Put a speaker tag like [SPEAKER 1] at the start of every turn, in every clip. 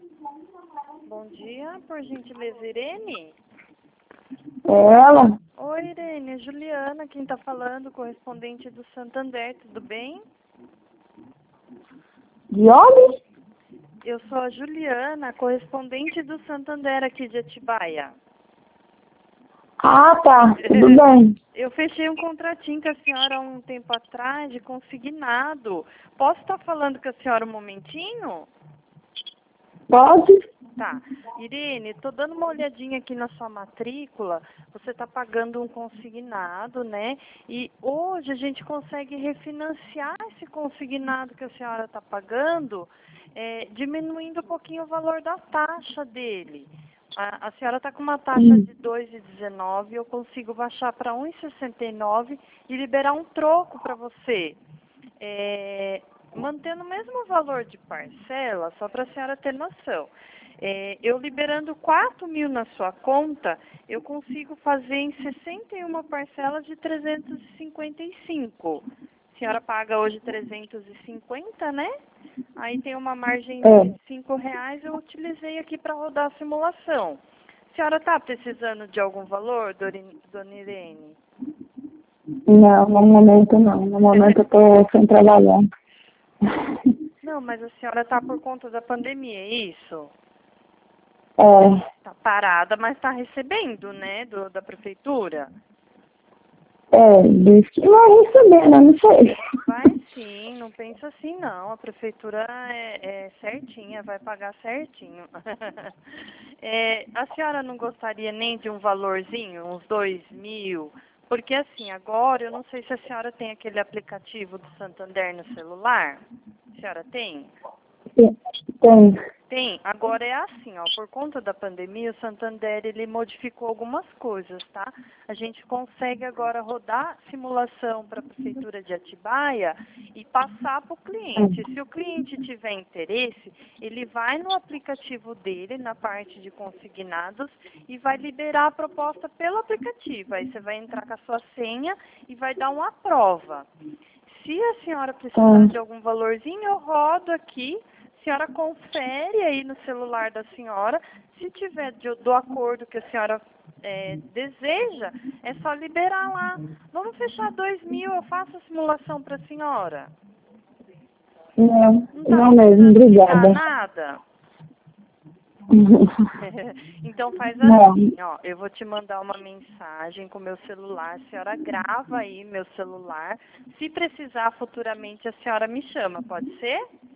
[SPEAKER 1] Bom dia, por gentileza, Irene?
[SPEAKER 2] Ela?
[SPEAKER 1] Oi, Irene, é Juliana, quem tá falando, correspondente do Santander, tudo bem?
[SPEAKER 2] De onde?
[SPEAKER 1] Eu sou a Juliana, correspondente do Santander aqui de Atibaia.
[SPEAKER 2] Ah, tá. Tudo bem.
[SPEAKER 1] Eu fechei um contratinho com a senhora há um tempo atrás de consignado. Posso estar falando com a senhora um momentinho?
[SPEAKER 2] Pode?
[SPEAKER 1] Tá. Irene, tô dando uma olhadinha aqui na sua matrícula. Você tá pagando um consignado, né? E hoje a gente consegue refinanciar esse consignado que a senhora tá pagando, diminuindo um pouquinho o valor da taxa dele. A senhora está com uma taxa de 2,19, eu consigo baixar para 1,69 e liberar um troco para você. Mantendo o mesmo valor de parcela, só para a senhora ter noção. Eu liberando 4.000 na sua conta, eu consigo fazer em 61 parcelas de 355. A senhora paga hoje 350, né? Aí tem uma margem de R$5, eu utilizei aqui para rodar a simulação. A senhora está precisando de algum valor, dona Irene?
[SPEAKER 2] Não, no momento não. No momento eu tô sem trabalhar.
[SPEAKER 1] Não, mas a senhora está por conta da pandemia, é isso? Está parada, mas está recebendo, né, da prefeitura?
[SPEAKER 2] Diz que vai receber, né? Não sei.
[SPEAKER 1] Vai sim, não pensa assim não. A prefeitura é certinha, vai pagar certinho. A senhora não gostaria nem de um valorzinho, uns 2.000? Porque assim, agora eu não sei se a senhora tem aquele aplicativo do Santander no celular. A senhora tem?
[SPEAKER 2] Sim, tem.
[SPEAKER 1] Tem. Agora é assim, ó, por conta da pandemia, o Santander, ele modificou algumas coisas, tá? A gente consegue agora rodar simulação para a Prefeitura de Atibaia e passar para o cliente. Se o cliente tiver interesse, ele vai no aplicativo dele, na parte de consignados, e vai liberar a proposta pelo aplicativo. Aí você vai entrar com a sua senha e vai dar uma prova. Se a senhora precisar de algum valorzinho, eu rodo aqui. A senhora confere aí no celular da senhora. Se tiver do acordo que a senhora deseja, é só liberar lá. Vamos fechar 2.000, eu faço a simulação para a senhora.
[SPEAKER 2] Não,
[SPEAKER 1] Não
[SPEAKER 2] não
[SPEAKER 1] está
[SPEAKER 2] mesmo.
[SPEAKER 1] precisando quitar
[SPEAKER 2] Obrigada.
[SPEAKER 1] nada? Então faz assim, ó, eu vou te mandar uma mensagem com meu celular, a senhora grava aí meu celular. Se precisar futuramente, a senhora me chama, pode ser?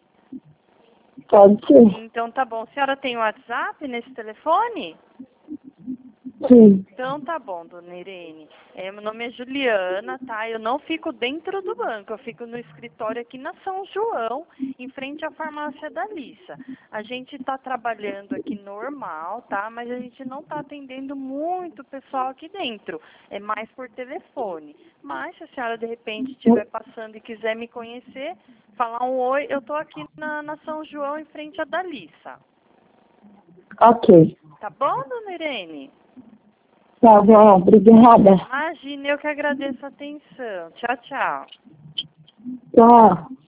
[SPEAKER 2] Pode ser.
[SPEAKER 1] Então tá bom. A senhora tem o WhatsApp nesse telefone?
[SPEAKER 2] Sim.
[SPEAKER 1] Então tá bom, dona Irene. Meu nome é Juliana, tá? Eu não fico dentro do banco, eu fico no escritório aqui na São João, em frente à farmácia da Lissa. A gente tá trabalhando aqui normal, tá? Mas a gente não tá atendendo muito pessoal aqui dentro. É mais por telefone. Mas se a senhora de repente estiver passando e quiser me conhecer, falar um oi, eu tô aqui na São João, em frente à da Lissa.
[SPEAKER 2] Ok.
[SPEAKER 1] Tá bom, dona Irene?
[SPEAKER 2] Tá bom, obrigada.
[SPEAKER 1] Imagina, eu que agradeço a atenção. Tchau, tchau.
[SPEAKER 2] Tchau.